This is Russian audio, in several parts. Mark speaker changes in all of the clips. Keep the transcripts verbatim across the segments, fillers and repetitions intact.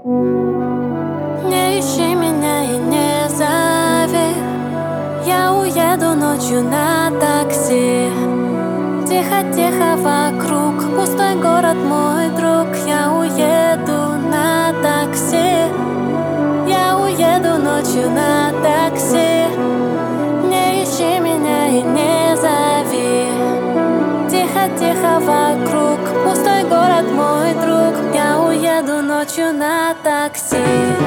Speaker 1: Не ищи меня и не зови. Я уеду ночью на такси. Тихо-тихо вокруг, пустой город, мой друг. Я уеду на такси. Я уеду ночью на такси. Не ищи меня и не зови. Тихо-тихо вокруг, пустой город, мой друг. Я уеду ночью на такси.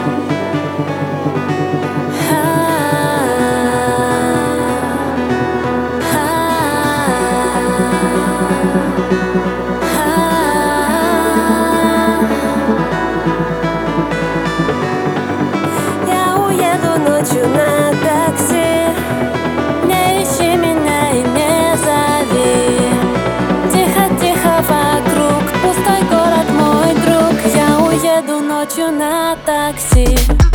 Speaker 1: Я уеду ночью на такси. Не ищи меня и не зови. Тихо-тихо вокруг, пустой город, мой друг. Я уеду ночью на такси.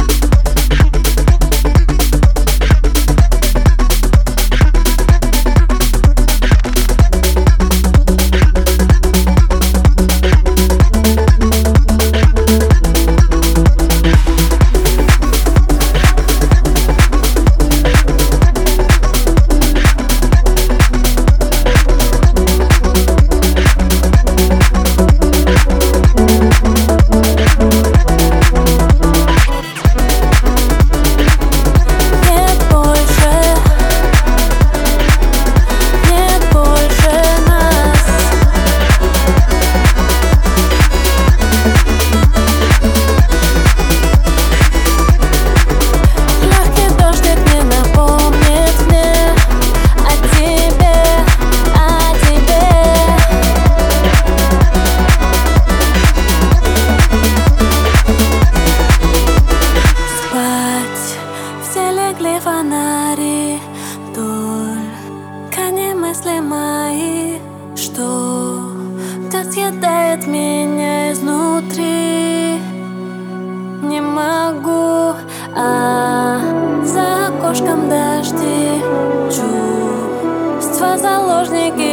Speaker 1: Фонари, только не мысли мои, что так съедает меня изнутри. Не могу, а за окошком дожди, чувства заложники